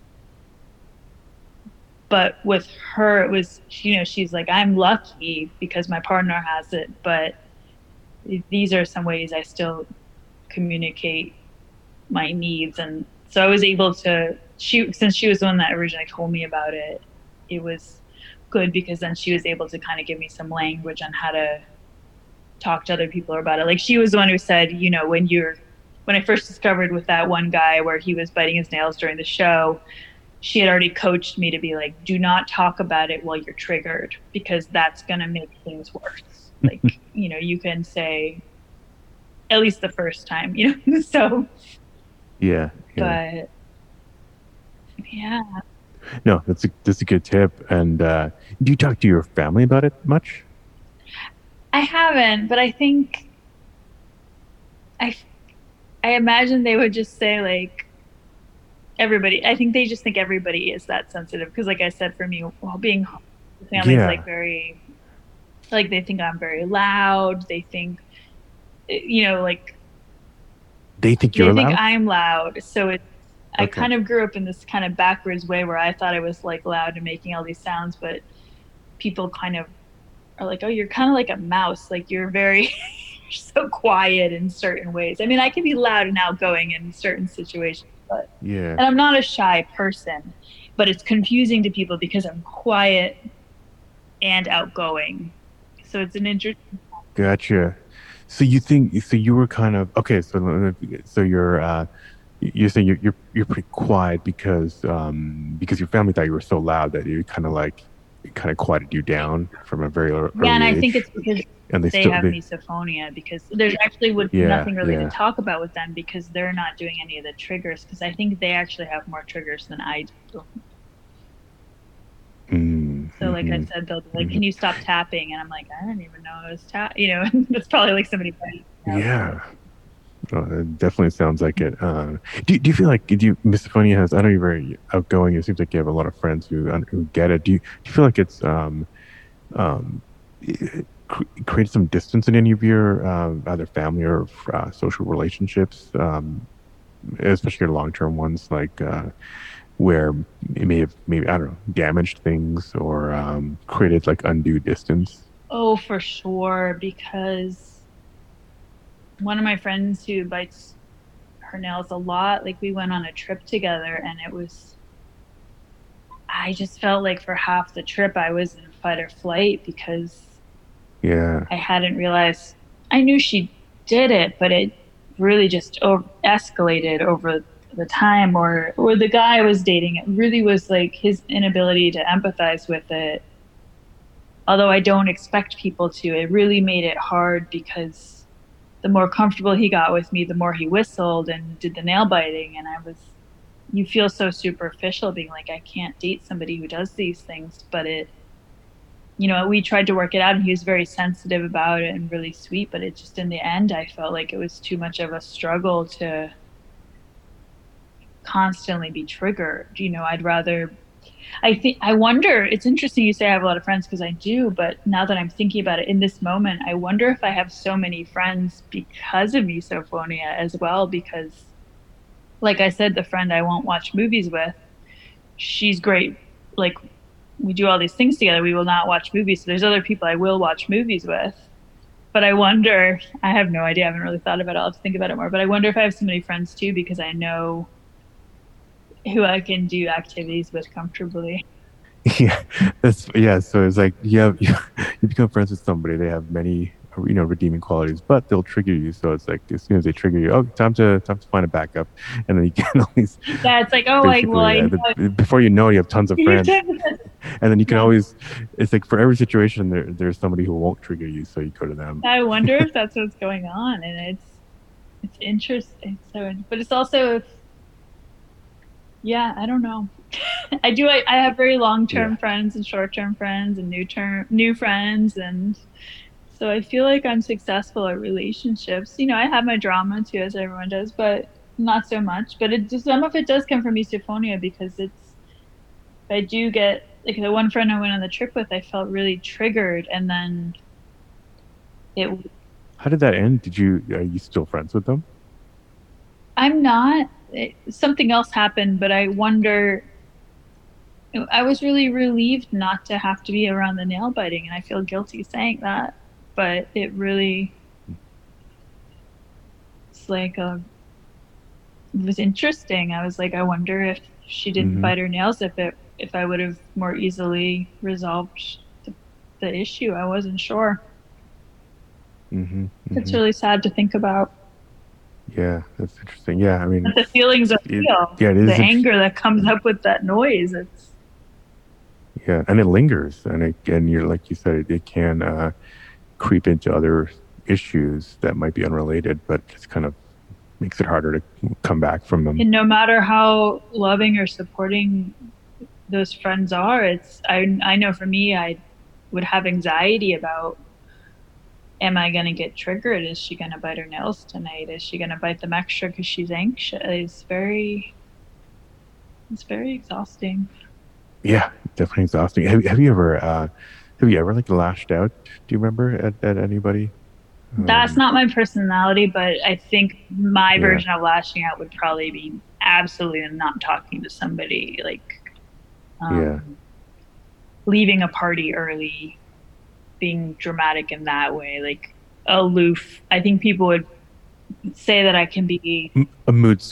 B: but with her, it was, you know, she's like, I'm lucky because my partner has it, but these are some ways I still communicate my needs. And so I was able to, she, since she was the one that originally told me about it, it was good because then she was able to kind of give me some language on how to talk to other people about it. Like she was the one who said, you know, when you're, when I first discovered with that one guy where he was biting his nails during the show, she had already coached me to be like, do not talk about it while you're triggered, because that's going to make things worse. Like, you know, you can say, at least the first time, you know? So,
A: yeah, yeah.
B: but yeah,
A: No, that's a that's a good tip. And uh, do you talk to your family about it much?
B: I haven't, but I think I, I imagine they would just say like, everybody, I think they just think everybody is that sensitive. Because like I said, for me, well, being, the family is like
A: Yeah,
B: very, like they think I'm very loud. They think, you know, like
A: they think
B: they
A: you're
B: think
A: loud.
B: I'm loud. So it's, I
A: Okay.
B: kind of grew up in this kind of backwards way where I thought I was like loud and making all these sounds, but people kind of are like, oh, you're kind of like a mouse. Like you're very, you're so quiet in certain ways. I mean, I can be loud and outgoing in certain situations, but,
A: Yeah.
B: and I'm not a shy person. but it's confusing to people because I'm quiet and outgoing. So it's an interesting.
A: Gotcha. So you think so you were kind of okay, so so you're uh you're saying you're you're you're pretty quiet because um because your family thought you were so loud that you kind of like it kind of quieted you down from a very ear-
B: Yeah, and
A: early
B: I think it's
A: age.
B: because
A: And they
B: they
A: still
B: have
A: they
B: misophonia because there's actually would
A: yeah,
B: nothing really to
A: yeah.
B: talk about with them because they're not doing any of the triggers because I think they actually have more triggers than I do.
A: Mm,
B: So like I
A: hmm
B: said, they'll be like,
A: hmm
B: "Can you stop tapping?" And I'm like, "I didn't even know I was tap." You know, that's probably like somebody pointing it out. But
A: Yeah. Uh, it definitely sounds like it. Uh, do do you feel like do you, misophonia has? I know you're very outgoing. It seems like you have a lot of friends who who get it. Do you do you feel like it's um um it cr- create some distance in any of your uh, either family or uh, social relationships, um, especially your long term ones, like uh, where it may have maybe I don't know damaged things or um, created like undue distance.
B: oh, for sure, because one of my friends who bites her nails a lot, like we went on a trip together, and it was I just felt like for half the trip I was in fight or flight because
A: Yeah,
B: I hadn't realized I knew she did it, but it really just over- escalated over the time or or the guy I was dating. It really was like his inability to empathize with it. Although I don't expect people to, it really made it hard because the more comfortable he got with me, the more he whistled and did the nail biting. And I was, you feel so superficial being like, I can't date somebody who does these things. But it, you know, we tried to work it out and he was very sensitive about it and really sweet. But it just, in the end, I felt like it was too much of a struggle to constantly be triggered. You know, I'd rather I think I wonder, it's interesting you say I have a lot of friends because I do, but now that I'm thinking about it in this moment, I wonder if I have so many friends because of misophonia as well. Because, like I said, the friend I won't watch movies with, she's great. Like, we do all these things together. We will not watch movies. So there's other people I will watch movies with. But I wonder, I have no idea. I haven't really thought about it. I'll have to think about it more. But I wonder if I have so many friends too because I know who I can do activities with comfortably.
A: yeah, that's yeah. So it's like you have you, you become friends with somebody. They have many you know redeeming qualities, but they'll trigger you. So it's like as soon as they trigger you, oh, time to time to find a backup, and then you can always
B: Yeah, it's like, oh, like, well,
A: basically
B: I
A: uh,
B: know
A: the, before you know it, you have tons of
B: you
A: friends,
B: took this.
A: and then you can
B: Yeah.
A: always. It's like for every situation, there there's somebody who won't trigger you, so you go to them.
B: I wonder if that's what's going on, and it's it's interesting. So, but it's also, yeah, I don't know. I do. I, I have very long
A: Yeah.
B: term friends and short term friends and new term new friends, and so I feel like I'm successful at relationships. You know, I have my drama too, as everyone does, but not so much. But it just some of it does come from misophonia because it's I do get like the one friend I went on the trip with, I felt really triggered, and then it
A: How did that end? Did you are you still friends with them?
B: I'm not. It, something else happened, but I wonder. I was really relieved not to have to be around the nail biting, and I feel guilty saying that. But it really, it's like a, it was interesting. I was like, I wonder if she didn't
A: Mm-hmm.
B: bite her nails, if it, if I would have more easily resolved the, the issue. I wasn't sure.
A: Mm-hmm.
B: It's
A: Mm-hmm.
B: really sad to think about.
A: Yeah, that's interesting. Yeah, I mean,
B: But the feelings are
A: it
B: real.
A: yeah, it
B: The
A: is
B: anger
A: interesting.
B: that comes up with that noise. It's
A: Yeah, and it lingers, and it, and you're like you said, it, it can uh, creep into other issues that might be unrelated, but just kind of makes it harder to come back from them.
B: and no matter how loving or supporting those friends are, it's I I know for me, I would have anxiety about, am I going to get triggered? Is she going to bite her nails tonight? Is she going to bite them extra because she's anxious? It's very it's very exhausting.
A: Yeah, definitely exhausting. Have, have you ever uh, have you ever like lashed out? Do you remember at, at anybody?
B: That's
A: Um,
B: not my personality, but I think my
A: yeah,
B: version of lashing out would probably be absolutely not talking to somebody, like
A: yeah.
B: um, leaving a party early, being dramatic in that way, like aloof. I think people would say that I can be
A: M- a mood swing.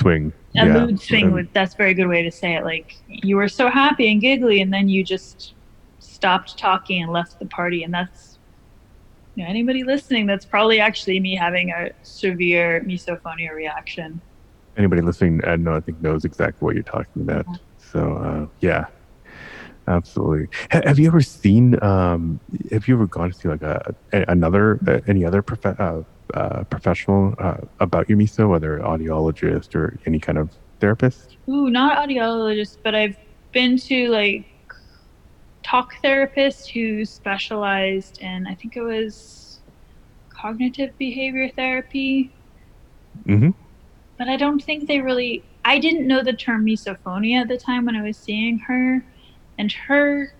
B: a
A: Yeah.
B: mood swing
A: Um,
B: with that's a very good way to say it. Like you were so happy and giggly and then you just stopped talking and left the party. And that's, you know, anybody listening, that's probably actually me having a severe misophonia reaction.
A: anybody listening, I know, I think knows exactly what you're talking about.
B: Yeah.
A: So, uh, yeah, absolutely. Ha- have you ever seen, um, have you ever gone to see like a, a another, uh, any other prof uh, uh, professional uh, about your miso, whether audiologist or any kind of therapist?
B: Ooh, not audiologist, but I've been to like talk therapists who specialized in, I think it was cognitive behavior therapy,
A: Hmm.
B: but I don't think they really, I didn't know the term misophonia at the time when I was seeing her. And her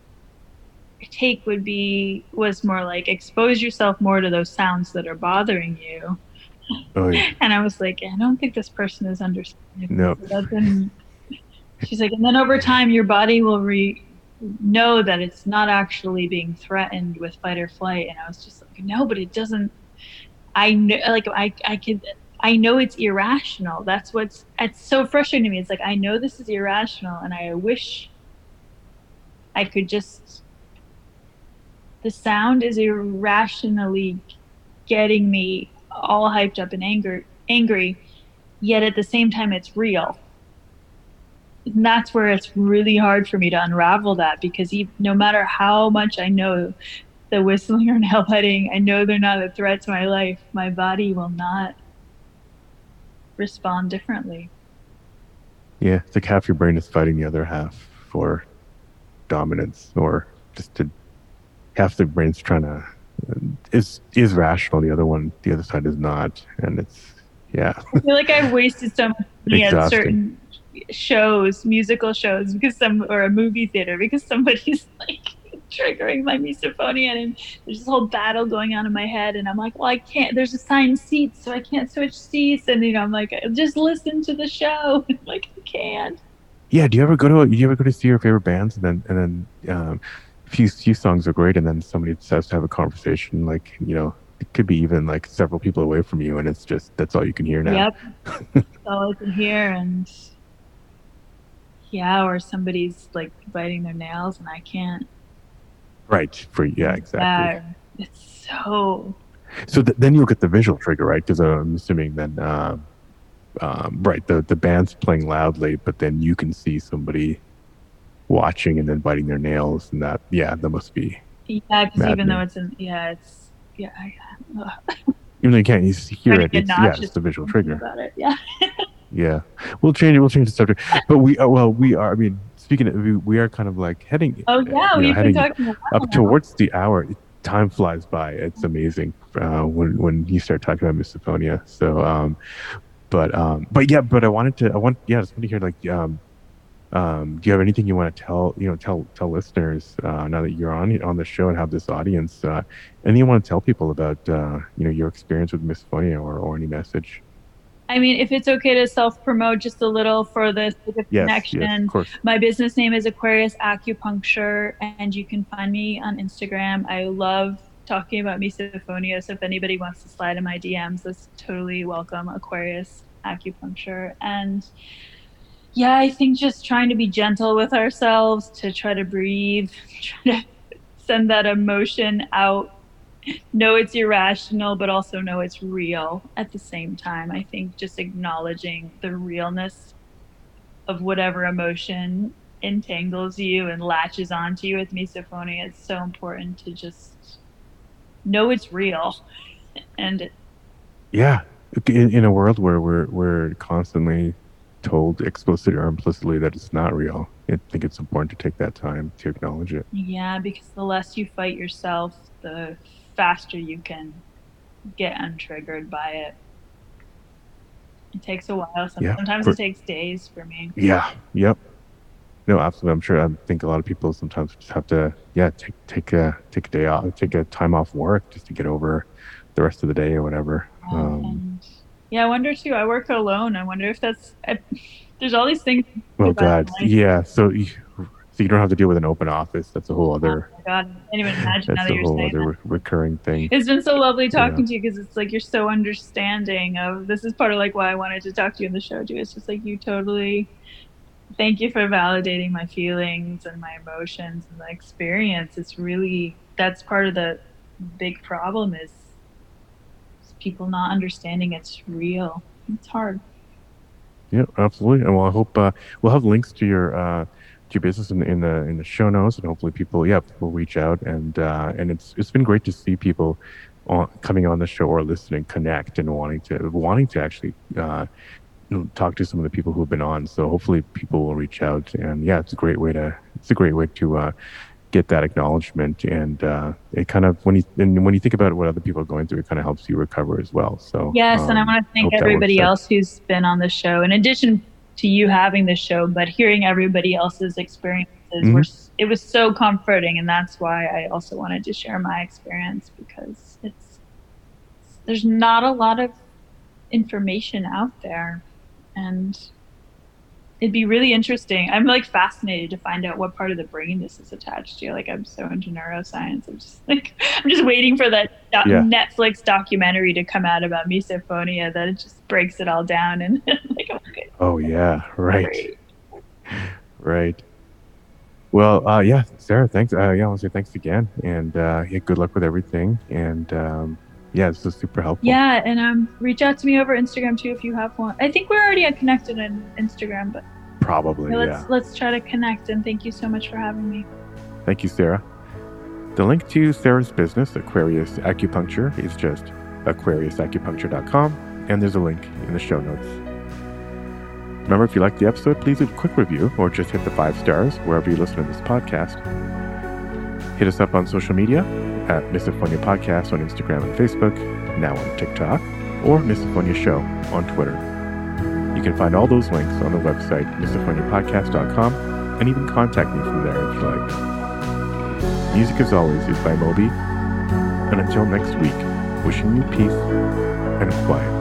B: take would be, was more like, expose yourself more to those sounds that are bothering you.
A: Oh, yeah.
B: And I was like, I don't think this person is understanding me.
A: No.
B: So that didn't, she's like, and then over time, your body will re know that it's not actually being threatened with fight or flight. And I was just like, no, but it doesn't. I know, like, I, I could, I know it's irrational. That's what's, it's so frustrating to me. It's like, I know this is irrational and I wish I could just, the sound is irrationally getting me all hyped up and anger, angry, yet at the same time, it's real. And that's where it's really hard for me to unravel that because even, no matter how much I know the whistling or nail biting, I know they're not a threat to my life, my body will not respond differently.
A: Yeah, it's like half your brain is fighting the other half for dominance, or just to half the brain's trying to is is rational, the other one, the other side is not, and it's yeah,
B: I feel like I've wasted so much money at
A: exhausting.
B: certain shows, musical shows, because some or a movie theater because somebody's like triggering my misophonia and there's this whole battle going on in my head and I'm like, well, I can't, there's assigned seats, so I can't switch seats. And you know, I'm like, just listen to the show. I'm like, I can't.
A: Yeah, do you ever go to do you ever go to see your favorite bands, and then and then um, a few few songs are great, and then somebody decides to have a conversation, like, you know, it could be even like several people away from you, and it's just that's all you can hear now.
B: Yep. That's all I can hear. And yeah, or somebody's like biting their nails and I can't.
A: Right. For yeah, exactly.
B: That it's so.
A: So th then you'll get the visual trigger, right? Because I'm assuming then, uh, um, right, the the band's playing loudly, but then you can see somebody watching and then biting their nails, and that yeah, that must be
B: Yeah, because even though
A: maddening.
B: it's in, yeah, it's, yeah, I, ugh,
A: Even though you can't you s- hear
B: trying to
A: it,
B: get
A: it's yeah,
B: nauseous
A: it's the visual
B: thinking
A: trigger.
B: about it. Yeah.
A: Yeah, we'll change it. We'll change the subject. But we uh, well, we are. I mean, speaking of, we, we are kind of like heading,
B: Oh
A: uh,
B: yeah,
A: you know,
B: we've been
A: heading
B: talking a while
A: up
B: now.
A: towards the hour. Time flies by. It's amazing uh, when when you start talking about misophonia. So, um, but um, but yeah, but I wanted to. I want yeah, I just want to hear like um, um, do you have anything you want to tell you know tell tell listeners uh, now that you're on on the show and have this audience? Uh, anything you want to tell people about uh, you know your experience with misophonia, or or any message?
B: I mean, if it's okay to self promote just a little for the sake of
A: Yes, yes, of
B: connection,
A: course.
B: my business name is Aquarius Acupuncture, and you can find me on Instagram. I love talking about misophonia, so if anybody wants to slide in my D Ms, that's totally welcome. Aquarius Acupuncture. And yeah, I think just trying to be gentle with ourselves, to try to breathe, try to send that emotion out, know it's irrational, but also know it's real at the same time. I think just acknowledging the realness of whatever emotion entangles you and latches onto you with misophonia, it's so important to just know it's real. And
A: Yeah, in, in a world where we're we're constantly told explicitly or implicitly that it's not real, I think it's important to take that time to acknowledge it.
B: yeah, because the less you fight yourself, the faster you can get untriggered by it. It takes a while.
A: Yeah,
B: Sometimes it
A: for
B: takes days for me.
A: yeah, yep. No, absolutely. I'm sure. I think a lot of people sometimes just have to, yeah, take take a take a day off, take a time off work just to get over the rest of the day or whatever.
B: Yeah,
A: Um,
B: and yeah, I wonder too. I work alone. I wonder if that's I, there's all these things
A: oh
B: about
A: God,
B: life.
A: yeah. So So you don't have to deal with an open office. That's a whole
B: Oh
A: other.
B: my God, I can't even imagine now
A: That's
B: that
A: a
B: you're
A: whole
B: saying
A: other
B: that.
A: re- recurring thing.
B: It's been so lovely talking
A: Yeah.
B: to you because it's like you're so understanding of this is part of like why I wanted to talk to you in the show too. It's just like you totally thank you for validating my feelings and my emotions and the experience. It's really that's part of the big problem is, is people not understanding it's real. It's hard.
A: Yeah, absolutely. And well, I hope uh, we'll have links to your uh, to your business in, in the in the show notes, and hopefully people, yeah, will reach out. And uh, and it's it's been great to see people on, coming on the show or listening, connect, and wanting to wanting to actually uh, you know, talk to some of the people who've been on. So hopefully people will reach out. And yeah, it's a great way to it's a great way to uh, get that acknowledgement. And uh, it kind of when you and when you think about what other people are going through, it kind of helps you recover as well. So
B: Yes,
A: um,
B: and I want to thank
A: hope that works
B: everybody
A: out.
B: else who's been on the show. In addition to you having the show, but hearing everybody else's experiences
A: Mhm.
B: were it was so comforting, and that's why I also wanted to share my experience because it's there's not a lot of information out there, and it'd be really interesting. I'm like fascinated to find out what part of the brain this is attached to. Like I'm so into neuroscience. I'm just like I'm just waiting for that do-
A: Yeah.
B: Netflix documentary to come out about misophonia that it just breaks it all down and like okay,
A: Oh yeah, right,
B: great.
A: right. Well, uh, yeah, Sarah, thanks. Uh, yeah, I want to say thanks again, and uh, yeah, good luck with everything. And um, yeah, this is super helpful.
B: Yeah, and um, reach out to me over Instagram too if you have one. I think we're already connected on Instagram, but
A: Probably,
B: yeah, let's
A: yeah.
B: let's try to connect. And thank you so much for having me.
A: Thank you, Sarah. The link to Sarah's business, Aquarius Acupuncture, is just aquarius acupuncture dot com, and there's a link in the show notes. Remember, if you liked the episode, please leave a quick review or just hit the five stars wherever you listen to this podcast. Hit us up on social media at Misophonia Podcast on Instagram and Facebook, now on TikTok, or Misophonia Show on Twitter. You can find all those links on the website misophonia podcast dot com and even contact me from there if you like. Music, as always, is by Moby. And until next week, wishing you peace and quiet.